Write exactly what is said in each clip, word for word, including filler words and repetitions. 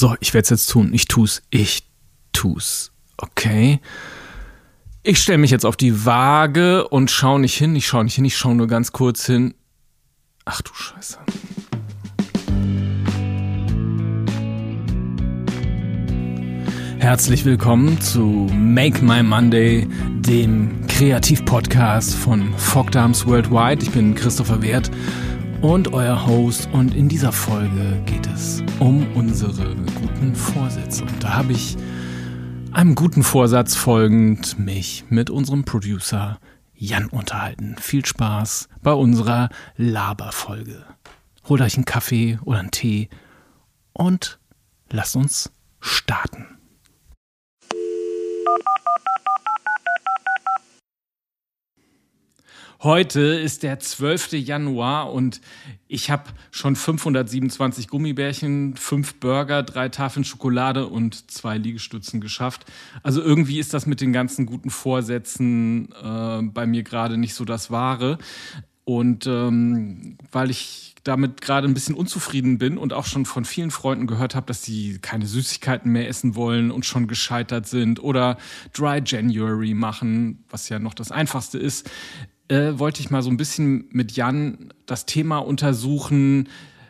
So, ich werde es jetzt tun. Ich tu's. Ich tu's. Okay. Ich stelle mich jetzt auf die Waage und schaue nicht hin. Ich schaue nicht hin. Ich schaue nur ganz kurz hin. Ach du Scheiße. Herzlich willkommen zu Make My Monday, dem Kreativ-Podcast von Fogdarms Worldwide. Ich bin Christopher Wert und euer Host, und in dieser Folge geht es um unsere guten Vorsätze. Und da habe ich einem guten Vorsatz folgend mich mit unserem Producer Jan unterhalten. Viel Spaß bei unserer Laberfolge. Holt euch einen Kaffee oder einen Tee und lasst uns starten. Heute ist der zwölfte Januar und ich habe schon fünfhundertsiebenundzwanzig Gummibärchen, fünf Burger, drei Tafeln Schokolade und zwei Liegestützen geschafft. Also irgendwie ist das mit den ganzen guten Vorsätzen äh, bei mir gerade nicht so das Wahre. Und ähm, weil ich damit gerade ein bisschen unzufrieden bin und auch schon von vielen Freunden gehört habe, dass sie keine Süßigkeiten mehr essen wollen und schon gescheitert sind oder Dry January machen, was ja noch das Einfachste ist, Äh, wollte ich mal so ein bisschen mit Jan das Thema untersuchen,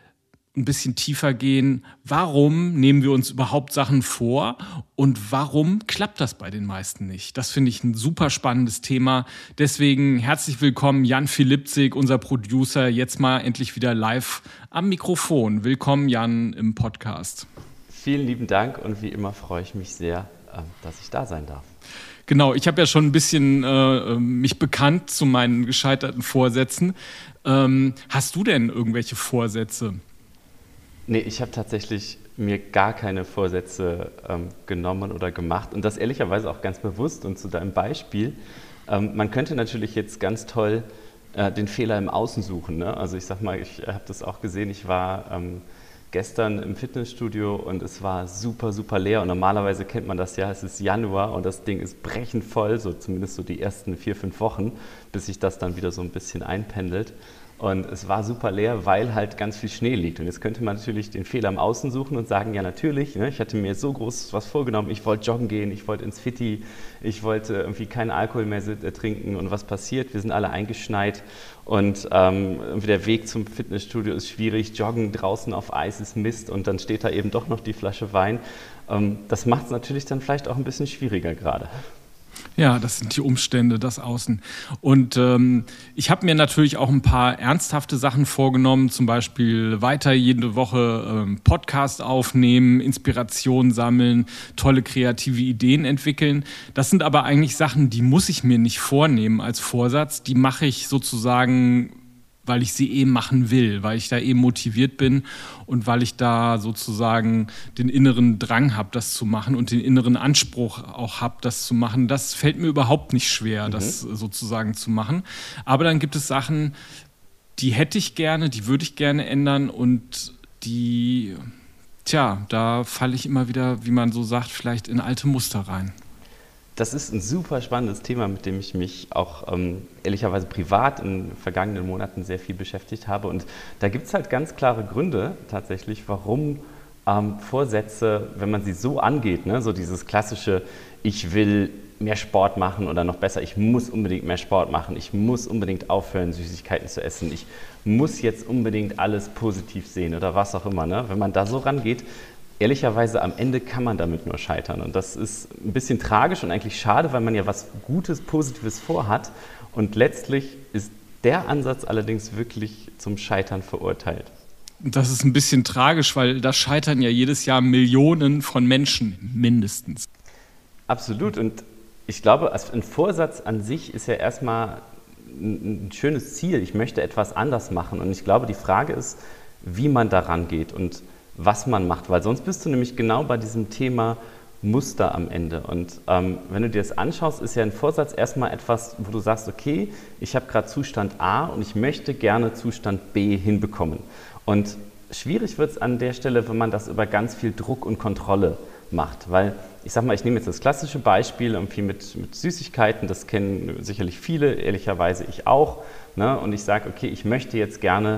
ein bisschen tiefer gehen. Warum nehmen wir uns überhaupt Sachen vor und warum klappt das bei den meisten nicht? Das finde ich ein super spannendes Thema. Deswegen herzlich willkommen, Jan Philippzig, unser Producer, jetzt mal endlich wieder live am Mikrofon. Willkommen, Jan, im Podcast. Vielen lieben Dank und wie immer freue ich mich sehr, dass ich da sein darf. Genau, ich habe ja schon ein bisschen äh, mich bekannt zu meinen gescheiterten Vorsätzen. Ähm, hast du denn irgendwelche Vorsätze? Nee, ich habe tatsächlich mir gar keine Vorsätze ähm, genommen oder gemacht und das ehrlicherweise auch ganz bewusst. Und zu deinem Beispiel, ähm, man könnte natürlich jetzt ganz toll äh, den Fehler im Außen suchen, ne? Also ich sag mal, ich habe das auch gesehen, ich war ähm, gestern im Fitnessstudio und es war super, super leer und normalerweise kennt man das ja, es ist Januar und das Ding ist brechend voll, so zumindest so die ersten vier, fünf Wochen, bis sich das dann wieder so ein bisschen einpendelt. Und es war super leer, weil halt ganz viel Schnee liegt. Und jetzt könnte man natürlich den Fehler im Außen suchen und sagen, ja natürlich, ne, ich hatte mir so groß was vorgenommen, ich wollte joggen gehen, ich wollte ins Fitti, ich wollte irgendwie keinen Alkohol mehr trinken. Und was passiert? Wir sind alle eingeschneit und ähm, der Weg zum Fitnessstudio ist schwierig, Joggen draußen auf Eis ist Mist und dann steht da eben doch noch die Flasche Wein. Ähm, das macht es natürlich dann vielleicht auch ein bisschen schwieriger gerade. Ja, das sind die Umstände, das Außen. Und ähm, ich habe mir natürlich auch ein paar ernsthafte Sachen vorgenommen, zum Beispiel weiter jede Woche ähm, Podcast aufnehmen, Inspiration sammeln, tolle kreative Ideen entwickeln. Das sind aber eigentlich Sachen, die muss ich mir nicht vornehmen als Vorsatz. Die mache ich sozusagen, weil ich sie eh machen will, weil ich da eh motiviert bin und weil ich da sozusagen den inneren Drang habe, das zu machen und den inneren Anspruch auch habe, das zu machen. Das fällt mir überhaupt nicht schwer, mhm. das sozusagen zu machen. Aber dann gibt es Sachen, die hätte ich gerne, die würde ich gerne ändern und die, tja, da falle ich immer wieder, wie man so sagt, vielleicht in alte Muster rein. Das ist ein super spannendes Thema, mit dem ich mich auch ähm, ehrlicherweise privat in den vergangenen Monaten sehr viel beschäftigt habe. Und da gibt es halt ganz klare Gründe tatsächlich, warum ähm, Vorsätze, wenn man sie so angeht, ne, so dieses klassische, ich will mehr Sport machen oder noch besser, ich muss unbedingt mehr Sport machen, ich muss unbedingt aufhören, Süßigkeiten zu essen, ich muss jetzt unbedingt alles positiv sehen oder was auch immer. Ne? Wenn man da so rangeht, ehrlicherweise, am Ende kann man damit nur scheitern. Und das ist ein bisschen tragisch und eigentlich schade, weil man ja was Gutes, Positives vorhat. Und letztlich ist der Ansatz allerdings wirklich zum Scheitern verurteilt. Das ist ein bisschen tragisch, weil da scheitern ja jedes Jahr Millionen von Menschen mindestens. Absolut. Und ich glaube, ein Vorsatz an sich ist ja erstmal ein schönes Ziel. Ich möchte etwas anders machen. Und ich glaube, die Frage ist, wie man daran geht und was man macht, weil sonst bist du nämlich genau bei diesem Thema Muster am Ende. Und ähm, wenn du dir das anschaust, ist ja ein Vorsatz erstmal etwas, wo du sagst, okay, ich habe gerade Zustand A und ich möchte gerne Zustand B hinbekommen. Und schwierig wird es an der Stelle, wenn man das über ganz viel Druck und Kontrolle macht, weil ich sag mal, ich nehme jetzt das klassische Beispiel irgendwie mit, mit Süßigkeiten, das kennen sicherlich viele, ehrlicherweise ich auch, ne? Und ich sage, okay, ich möchte jetzt gerne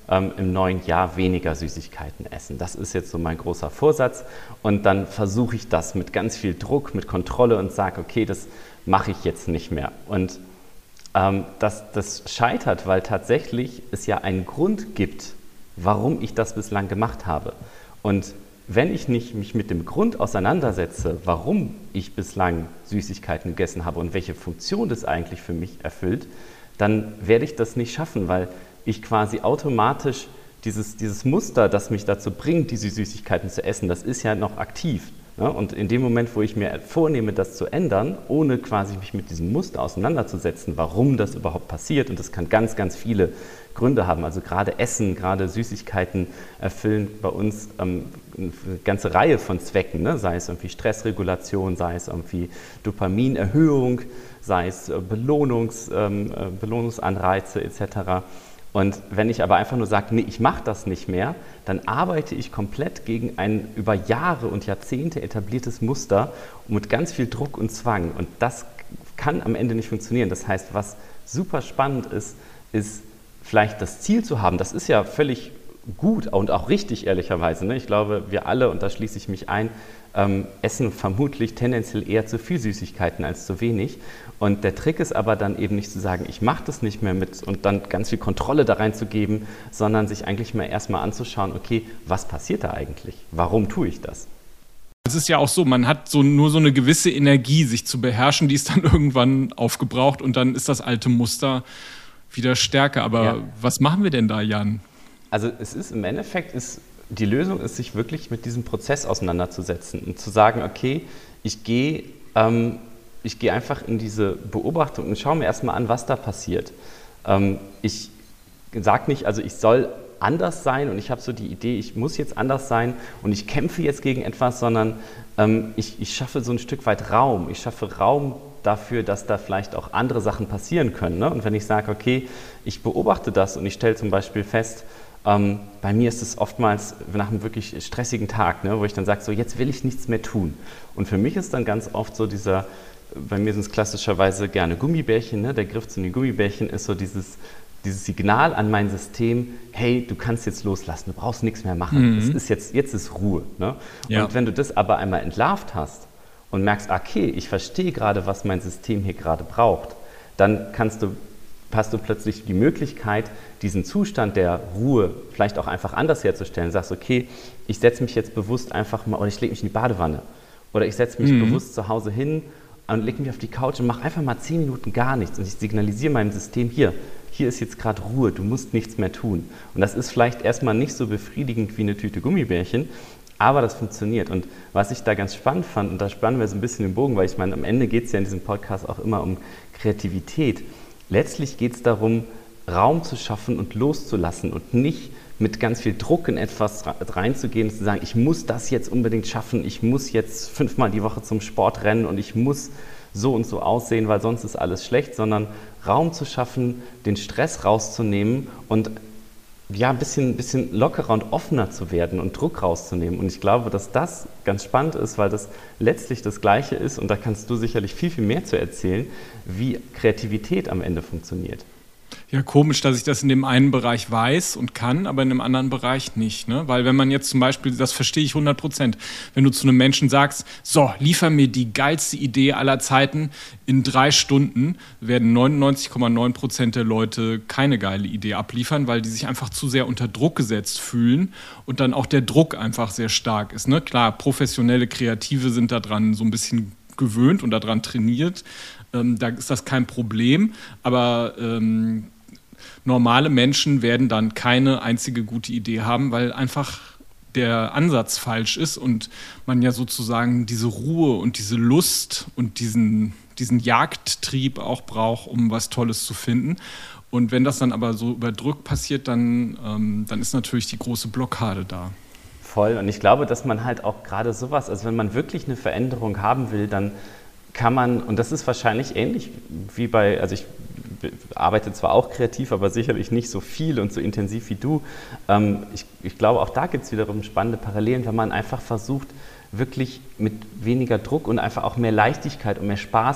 ähm, im neuen Jahr weniger Süßigkeiten essen. Das ist jetzt so mein großer Vorsatz. Und dann versuche ich das mit ganz viel Druck, mit Kontrolle und sage, okay, das mache ich jetzt nicht mehr. Und ähm, das, das scheitert, weil tatsächlich es ja einen Grund gibt, warum ich das bislang gemacht habe. Und wenn ich nicht mich mit dem Grund auseinandersetze, warum ich bislang Süßigkeiten gegessen habe und welche Funktion das eigentlich für mich erfüllt, dann werde ich das nicht schaffen, weil ich quasi automatisch dieses, dieses Muster, das mich dazu bringt, diese Süßigkeiten zu essen, das ist ja noch aktiv. Ne? Und in dem Moment, wo ich mir vornehme, das zu ändern, ohne quasi mich mit diesem Muster auseinanderzusetzen, warum das überhaupt passiert, und das kann ganz, ganz viele Gründe haben, also gerade Essen, gerade Süßigkeiten erfüllen bei uns ähm, eine ganze Reihe von Zwecken, ne? Sei es irgendwie Stressregulation, sei es irgendwie Dopaminerhöhung, sei es äh, Belohnungs, ähm, äh, Belohnungsanreize et cetera. Und wenn ich aber einfach nur sage, nee, ich mache das nicht mehr, dann arbeite ich komplett gegen ein über Jahre und Jahrzehnte etabliertes Muster mit ganz viel Druck und Zwang. Und das kann am Ende nicht funktionieren. Das heißt, was super spannend ist, ist vielleicht das Ziel zu haben. Das ist ja völlig gut und auch richtig, ehrlicherweise. Ne? Ich glaube, wir alle, und da schließe ich mich ein, ähm, essen vermutlich tendenziell eher zu viel Süßigkeiten als zu wenig. Und der Trick ist aber dann eben nicht zu sagen, ich mache das nicht mehr mit und dann ganz viel Kontrolle da reinzugeben, sondern sich eigentlich mal erstmal anzuschauen, okay, was passiert da eigentlich? Warum tue ich das? Es ist ja auch so, man hat so nur so eine gewisse Energie, sich zu beherrschen, die ist dann irgendwann aufgebraucht und dann ist das alte Muster wieder stärker. Aber ja. Was machen wir denn da, Jan? Also es ist im Endeffekt, ist, die Lösung ist, sich wirklich mit diesem Prozess auseinanderzusetzen und zu sagen, okay, ich gehe ähm, ich gehe einfach in diese Beobachtung und schaue mir erstmal an, was da passiert. Ähm, ich sage nicht, also ich soll anders sein und ich habe so die Idee, ich muss jetzt anders sein und ich kämpfe jetzt gegen etwas, sondern ähm, ich, ich schaffe so ein Stück weit Raum. Ich schaffe Raum dafür, dass da vielleicht auch andere Sachen passieren können. Ne? Und wenn ich sage, okay, ich beobachte das und ich stelle zum Beispiel fest, ähm, bei mir ist es oftmals nach einem wirklich stressigen Tag, ne, wo ich dann sage, so jetzt will ich nichts mehr tun. Und für mich ist dann ganz oft so dieser, bei mir sind es klassischerweise gerne Gummibärchen, ne? Der Griff zu den Gummibärchen ist so dieses, dieses Signal an mein System, hey, du kannst jetzt loslassen, du brauchst nichts mehr machen, es ist jetzt, jetzt ist Ruhe. Ne? Ja. Und wenn du das aber einmal entlarvt hast und merkst, okay, ich verstehe gerade, was mein System hier gerade braucht, dann kannst du, hast du plötzlich die Möglichkeit, diesen Zustand der Ruhe vielleicht auch einfach anders herzustellen. Du sagst, okay, ich setze mich jetzt bewusst einfach mal, oder ich lege mich in die Badewanne, oder ich setze mich mhm. bewusst zu Hause hin und lege mich auf die Couch und mache einfach mal zehn Minuten gar nichts. Und ich signalisiere meinem System, hier, hier ist jetzt gerade Ruhe, du musst nichts mehr tun. Und das ist vielleicht erstmal nicht so befriedigend wie eine Tüte Gummibärchen, aber das funktioniert. Und was ich da ganz spannend fand, und da spannen wir so ein bisschen den Bogen, weil ich meine, am Ende geht es ja in diesem Podcast auch immer um Kreativität. Letztlich geht es darum, Raum zu schaffen und loszulassen und nicht mit ganz viel Druck in etwas reinzugehen und zu sagen, ich muss das jetzt unbedingt schaffen, ich muss jetzt fünfmal die Woche zum Sport rennen und ich muss so und so aussehen, weil sonst ist alles schlecht, sondern Raum zu schaffen, den Stress rauszunehmen und ja, ein bisschen, bisschen lockerer und offener zu werden und Druck rauszunehmen. Und ich glaube, dass das ganz spannend ist, weil das letztlich das Gleiche ist, und da kannst du sicherlich viel, viel mehr zu erzählen, wie Kreativität am Ende funktioniert. Ja, komisch, dass ich das in dem einen Bereich weiß und kann, aber in dem anderen Bereich nicht. Ne? Weil wenn man jetzt zum Beispiel, das verstehe ich hundert Prozent, wenn du zu einem Menschen sagst, so, liefer mir die geilste Idee aller Zeiten in drei Stunden, werden neunundneunzig Komma neun Prozent der Leute keine geile Idee abliefern, weil die sich einfach zu sehr unter Druck gesetzt fühlen und dann auch der Druck einfach sehr stark ist. Ne? Klar, professionelle Kreative sind daran so ein bisschen gewöhnt und daran trainiert. Ähm, da ist das kein Problem, aber ähm, normale Menschen werden dann keine einzige gute Idee haben, weil einfach der Ansatz falsch ist und man ja sozusagen diese Ruhe und diese Lust und diesen, diesen Jagdtrieb auch braucht, um was Tolles zu finden. Und wenn das dann aber so über Druck passiert, dann, ähm, dann ist natürlich die große Blockade da. Voll. Und ich glaube, dass man halt auch gerade sowas, also wenn man wirklich eine Veränderung haben will, dann kann man, und das ist wahrscheinlich ähnlich wie bei, also ich arbeite zwar auch kreativ, aber sicherlich nicht so viel und so intensiv wie du. Ähm, ich, ich glaube, auch da gibt es wiederum spannende Parallelen, wenn man einfach versucht, wirklich mit weniger Druck und einfach auch mehr Leichtigkeit und mehr Spaß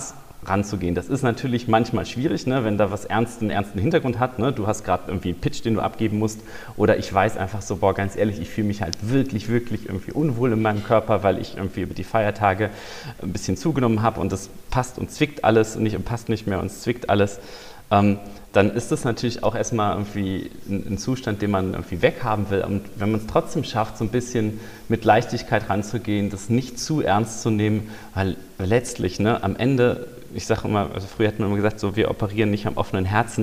ranzugehen. Das ist natürlich manchmal schwierig, ne, wenn da was ernst, einen ernsten Hintergrund hat. Ne? Du hast gerade irgendwie einen Pitch, den du abgeben musst. Oder ich weiß einfach so, boah, ganz ehrlich, ich fühle mich halt wirklich, wirklich irgendwie unwohl in meinem Körper, weil ich irgendwie über die Feiertage ein bisschen zugenommen habe und das passt und zwickt alles und nicht und passt nicht mehr und es zwickt alles. Ähm, dann ist das natürlich auch erstmal irgendwie ein, ein Zustand, den man irgendwie weghaben will. Und wenn man es trotzdem schafft, so ein bisschen mit Leichtigkeit ranzugehen, das nicht zu ernst zu nehmen, weil letztlich, ne, am Ende, ich sage immer, also früher hat man immer gesagt, so, wir operieren nicht am offenen Herzen.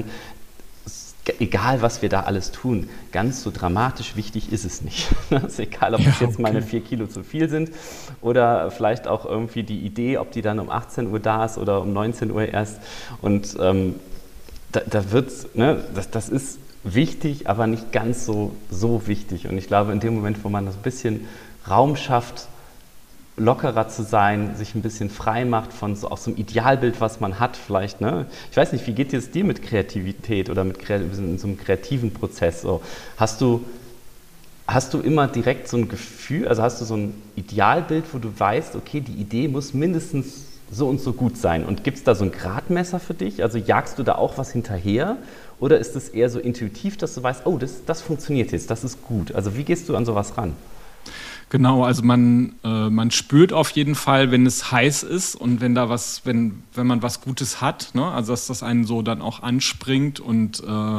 Egal, was wir da alles tun, ganz so dramatisch wichtig ist es nicht. Es ist egal, ob ja, es jetzt okay. meine vier Kilo zu viel sind oder vielleicht auch irgendwie die Idee, ob die dann um achtzehn Uhr da ist oder um neunzehn Uhr erst. Und ähm, da, da wird's, ne, das, das ist wichtig, aber nicht ganz so, so wichtig. Und ich glaube, in dem Moment, wo man das ein bisschen Raum schafft, lockerer zu sein, sich ein bisschen frei macht von so, auch so einem Idealbild, was man hat vielleicht. Ne? Ich weiß nicht, wie geht es dir mit Kreativität oder mit in so einem kreativen Prozess? So, hast du, hast du immer direkt so ein Gefühl, also hast du so ein Idealbild, wo du weißt, okay, die Idee muss mindestens so und so gut sein. Und gibt es da so ein Gradmesser für dich? Also jagst du da auch was hinterher? Oder ist es eher so intuitiv, dass du weißt, oh, das, das funktioniert jetzt, das ist gut? Also wie gehst du an sowas ran? Genau, also man, äh, man spürt auf jeden Fall, wenn es heiß ist und wenn da was, wenn, wenn man was Gutes hat, ne? Also dass das einen so dann auch anspringt und, äh,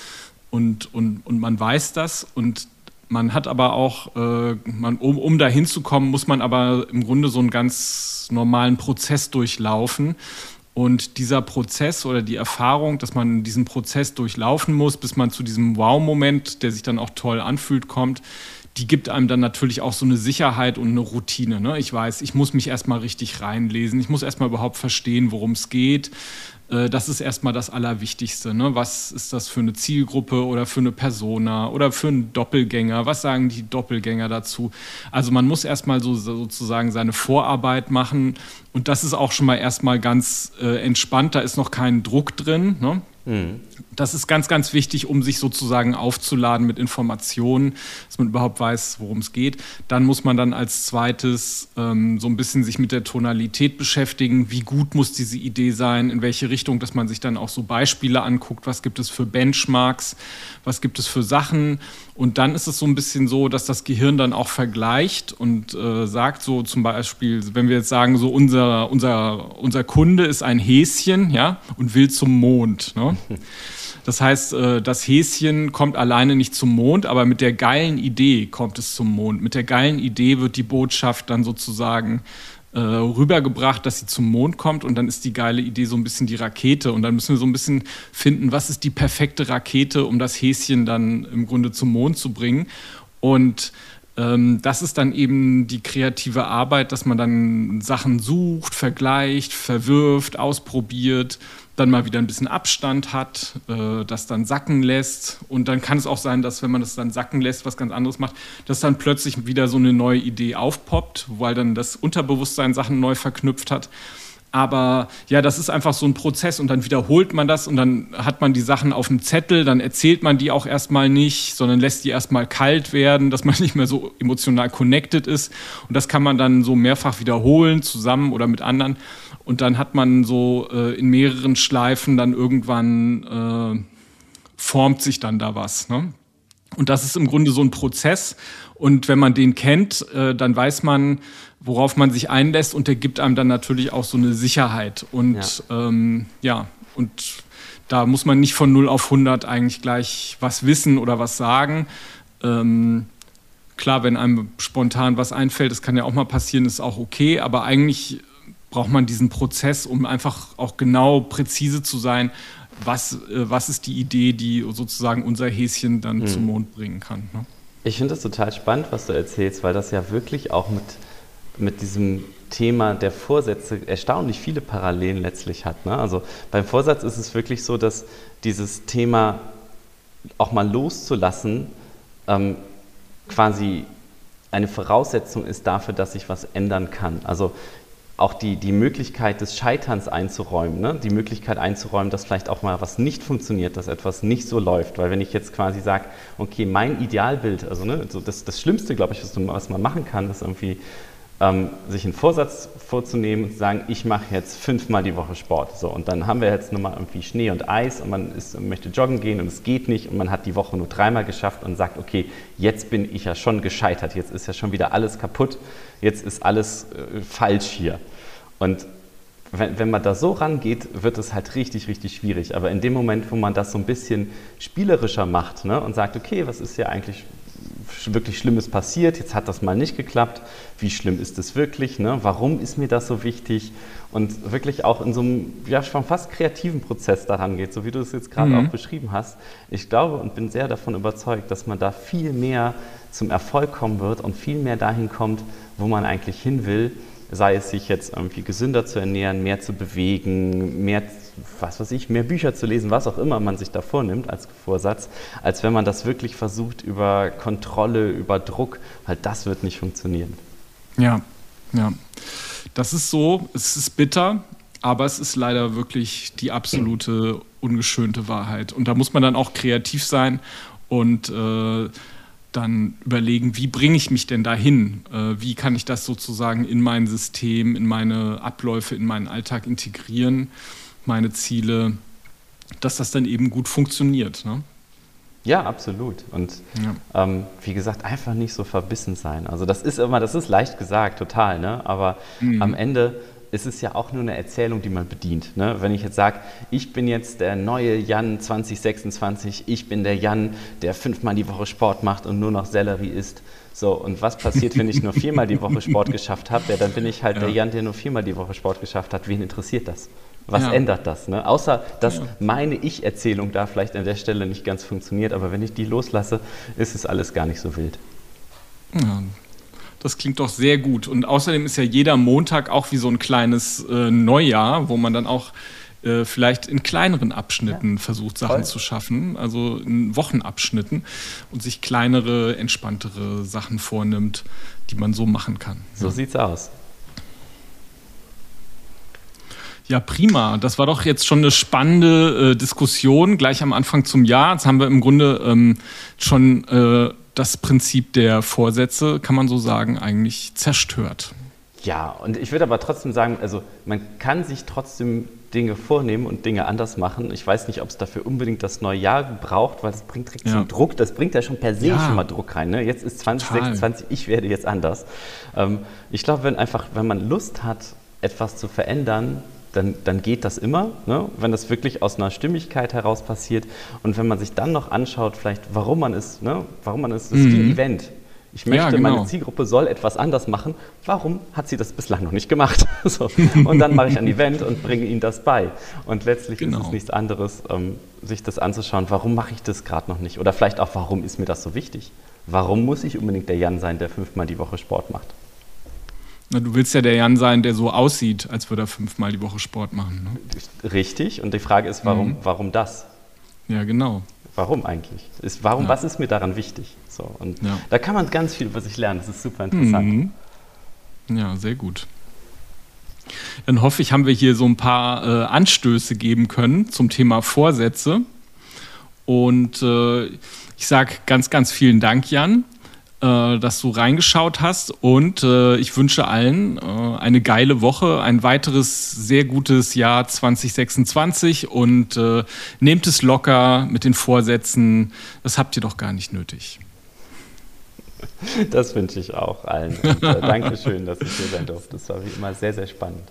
und, und, und man weiß das. Und man hat aber auch, äh, man, um, um da hinzukommen, muss man aber im Grunde so einen ganz normalen Prozess durchlaufen. Und dieser Prozess oder die Erfahrung, dass man diesen Prozess durchlaufen muss, bis man zu diesem Wow-Moment, der sich dann auch toll anfühlt, kommt, die gibt einem dann natürlich auch so eine Sicherheit und eine Routine. Ne? Ich weiß, ich muss mich erstmal richtig reinlesen, ich muss erstmal überhaupt verstehen, worum es geht. Das ist erstmal das Allerwichtigste. Ne? Was ist das für eine Zielgruppe oder für eine Persona oder für einen Doppelgänger? Was sagen die Doppelgänger dazu? Also man muss erstmal so, sozusagen seine Vorarbeit machen und das ist auch schon mal erstmal ganz äh, entspannt, da ist noch kein Druck drin. Ne? Mhm. Das ist ganz, ganz wichtig, um sich sozusagen aufzuladen mit Informationen, dass man überhaupt weiß, worum es geht. Dann muss man dann als zweites ähm, so ein bisschen sich mit der Tonalität beschäftigen. Wie gut muss diese Idee sein? In welche Richtung? Dass man sich dann auch so Beispiele anguckt. Was gibt es für Benchmarks? Was gibt es für Sachen? Und dann ist es so ein bisschen so, dass das Gehirn dann auch vergleicht und äh, sagt so zum Beispiel, wenn wir jetzt sagen, so unser, unser, unser Kunde ist ein Häschen, ja, und will zum Mond, ne? Das heißt, das Häschen kommt alleine nicht zum Mond, aber mit der geilen Idee kommt es zum Mond. Mit der geilen Idee wird die Botschaft dann sozusagen äh, rübergebracht, dass sie zum Mond kommt und dann ist die geile Idee so ein bisschen die Rakete und dann müssen wir so ein bisschen finden, was ist die perfekte Rakete, um das Häschen dann im Grunde zum Mond zu bringen. Und ähm, das ist dann eben die kreative Arbeit, dass man dann Sachen sucht, vergleicht, verwirft, ausprobiert, dann mal wieder ein bisschen Abstand hat, äh, das dann sacken lässt. Und dann kann es auch sein, dass wenn man das dann sacken lässt, was ganz anderes macht, dass dann plötzlich wieder so eine neue Idee aufpoppt, weil dann das Unterbewusstsein Sachen neu verknüpft hat. Aber ja, das ist einfach so ein Prozess und dann wiederholt man das und dann hat man die Sachen auf dem Zettel, dann erzählt man die auch erstmal nicht, sondern lässt die erstmal kalt werden, dass man nicht mehr so emotional connected ist. Und das kann man dann so mehrfach wiederholen, zusammen oder mit anderen. Und dann hat man so äh, in mehreren Schleifen dann irgendwann äh, formt sich dann da was, ne? Und das ist im Grunde so ein Prozess. Und wenn man den kennt, äh, dann weiß man, worauf man sich einlässt. Und der gibt einem dann natürlich auch so eine Sicherheit. Und ja, ähm, ja und da muss man nicht von null auf hundert eigentlich gleich was wissen oder was sagen. Ähm, klar, wenn einem spontan was einfällt, das kann ja auch mal passieren, ist auch okay. Aber eigentlich braucht man diesen Prozess, um einfach auch genau präzise zu sein, was, äh, was ist die Idee, die sozusagen unser Häschen dann mhm. zum Mond bringen kann. Ne? Ich finde das total spannend, was du erzählst, weil das ja wirklich auch mit, mit diesem Thema der Vorsätze erstaunlich viele Parallelen letztlich hat. Ne? Also beim Vorsatz ist es wirklich so, dass dieses Thema auch mal loszulassen ähm, quasi eine Voraussetzung ist dafür, dass sich was ändern kann. Also auch die, die Möglichkeit des Scheiterns einzuräumen, ne? Die Möglichkeit einzuräumen, dass vielleicht auch mal was nicht funktioniert, dass etwas nicht so läuft. Weil wenn ich jetzt quasi sage, okay, mein Idealbild, also ne, so das, das Schlimmste, glaube ich, was, du, was man machen kann, ist irgendwie ähm, sich einen Vorsatz vorzunehmen und zu sagen, ich mache jetzt fünfmal die Woche Sport. So, und dann haben wir jetzt nochmal irgendwie Schnee und Eis und man ist, möchte joggen gehen und es geht nicht und man hat die Woche nur dreimal geschafft und sagt, okay, jetzt bin ich ja schon gescheitert, jetzt ist ja schon wieder alles kaputt, jetzt ist alles äh, falsch hier. Und wenn, wenn man da so rangeht, wird es halt richtig, richtig schwierig. Aber in dem Moment, wo man das so ein bisschen spielerischer macht, ne, und sagt, okay, was ist ja eigentlich wirklich Schlimmes passiert, jetzt hat das mal nicht geklappt, wie schlimm ist es wirklich, ne? Warum ist mir das so wichtig und wirklich auch in so einem ja, schon fast kreativen Prozess daran geht, so wie du es jetzt gerade mhm. auch beschrieben hast. Ich glaube und bin sehr davon überzeugt, dass man da viel mehr zum Erfolg kommen wird und viel mehr dahin kommt, wo man eigentlich hin will, sei es sich jetzt irgendwie gesünder zu ernähren, mehr zu bewegen, mehr was weiß ich, mehr Bücher zu lesen, was auch immer man sich da vornimmt als Vorsatz, als wenn man das wirklich versucht über Kontrolle, über Druck, weil das wird nicht funktionieren. Ja, ja. Das ist so, es ist bitter, aber es ist leider wirklich die absolute ungeschönte Wahrheit. Und da muss man dann auch kreativ sein und äh, dann überlegen, wie bringe ich mich denn dahin? Äh, wie kann ich das sozusagen in mein System, in meine Abläufe, in meinen Alltag integrieren? Meine Ziele, dass das dann eben gut funktioniert. Ne? Ja, absolut. Und ja. ähm, wie gesagt, einfach nicht so verbissen sein. Also das ist immer, das ist leicht gesagt, total, ne? Aber mhm. am Ende ist es ja auch nur eine Erzählung, die man bedient. Ne? Wenn ich jetzt sage, ich bin jetzt der neue Jan zwanzig sechsundzwanzig, ich bin der Jan, der fünfmal die Woche Sport macht und nur noch Sellerie isst. So, und was passiert, wenn ich nur viermal die Woche Sport geschafft habe? Ja, dann bin ich halt ja. der Jan, der nur viermal die Woche Sport geschafft hat. Wen interessiert das? Was ja. ändert das? Ne? Außer, dass ja. meine Ich-Erzählung da vielleicht an der Stelle nicht ganz funktioniert, aber wenn ich die loslasse, ist es alles gar nicht so wild. Ja, das klingt doch sehr gut. Und außerdem ist ja jeder Montag auch wie so ein kleines äh, Neujahr, wo man dann auch äh, vielleicht in kleineren Abschnitten ja. versucht, Sachen Voll. zu schaffen, also in Wochenabschnitten und sich kleinere, entspanntere Sachen vornimmt, die man so machen kann. So ja. sieht's aus. Ja, prima. Das war doch jetzt schon eine spannende äh, Diskussion gleich am Anfang zum Jahr. Jetzt haben wir im Grunde ähm, schon äh, das Prinzip der Vorsätze, kann man so sagen, eigentlich zerstört. Ja, und ich würde aber trotzdem sagen, also man kann sich trotzdem Dinge vornehmen und Dinge anders machen. Ich weiß nicht, ob es dafür unbedingt das neue Jahr braucht, weil das bringt direkt ja. so Druck. Das bringt ja schon per se ja. schon mal Druck rein. Ne? Jetzt ist zwanzig sechsundzwanzig, ich werde jetzt anders. Ähm, ich glaube, wenn einfach, wenn man Lust hat, etwas zu verändern, Dann, dann geht das immer, ne? Wenn das wirklich aus einer Stimmigkeit heraus passiert und wenn man sich dann noch anschaut, vielleicht warum man ist, ne? warum man ist, das ist mhm. wie ein Event. Ich möchte, ja, genau. meine Zielgruppe soll etwas anders machen. Warum hat sie das bislang noch nicht gemacht? So. Und dann mache ich ein Event und bringe ihnen das bei. Und letztlich genau. ist es nichts anderes, ähm, sich das anzuschauen, warum mache ich das gerade noch nicht? Oder vielleicht auch, warum ist mir das so wichtig? Warum muss ich unbedingt der Jan sein, der fünfmal die Woche Sport macht? Na, du willst ja der Jan sein, der so aussieht, als würde er fünfmal die Woche Sport machen. Ne? Richtig. Und die Frage ist, warum, mhm. warum das? Ja, genau. Warum eigentlich? Ist, warum, ja. Was ist mir daran wichtig? So, und ja. da kann man ganz viel über sich lernen. Das ist super interessant. Mhm. Ja, sehr gut. Dann hoffe ich, haben wir hier so ein paar äh, Anstöße geben können zum Thema Vorsätze. Und äh, ich sage ganz, ganz vielen Dank, Jan, dass du reingeschaut hast und äh, ich wünsche allen äh, eine geile Woche, ein weiteres sehr gutes Jahr zwanzig sechsundzwanzig und äh, nehmt es locker mit den Vorsätzen, das habt ihr doch gar nicht nötig. Das wünsche ich auch allen und äh, danke schön, dass ich hier sein durfte, das war wie immer sehr, sehr spannend.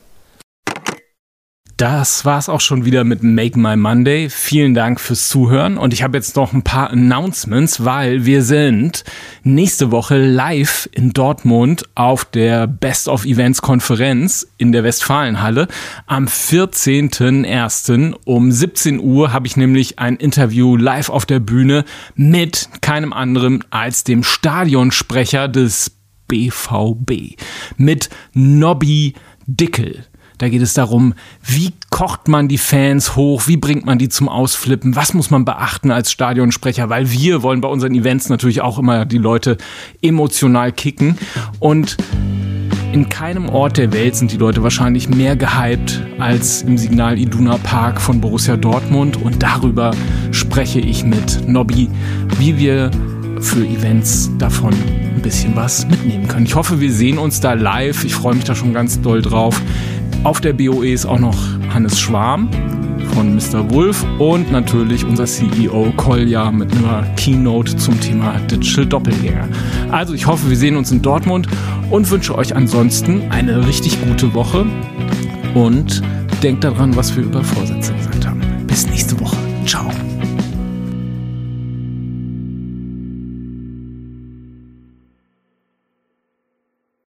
Das war's auch schon wieder mit Make My Monday. Vielen Dank fürs Zuhören und ich habe jetzt noch ein paar Announcements, weil wir sind nächste Woche live in Dortmund auf der Best of Events Konferenz in der Westfalenhalle. Am vierzehnten ersten um siebzehn Uhr habe ich nämlich ein Interview live auf der Bühne mit keinem anderen als dem Stadionsprecher des B V B, mit Nobby Dickel. Da geht es darum, wie kocht man die Fans hoch, wie bringt man die zum Ausflippen, was muss man beachten als Stadionsprecher, weil wir wollen bei unseren Events natürlich auch immer die Leute emotional kicken und in keinem Ort der Welt sind die Leute wahrscheinlich mehr gehypt als im Signal Iduna Park von Borussia Dortmund und darüber spreche ich mit Nobby, wie wir für Events davon ein bisschen was mitnehmen können. Ich hoffe, wir sehen uns da live. Ich freue mich da schon ganz doll drauf. Auf der B O E ist auch noch Hannes Schwarm von Mister Wolf und natürlich unser C E O Kolja mit einer Keynote zum Thema Digital Doppelgänger. Also ich hoffe, wir sehen uns in Dortmund und wünsche euch ansonsten eine richtig gute Woche und denkt daran, was wir über Vorsätze gesagt haben. Bis nächste Woche. Ciao.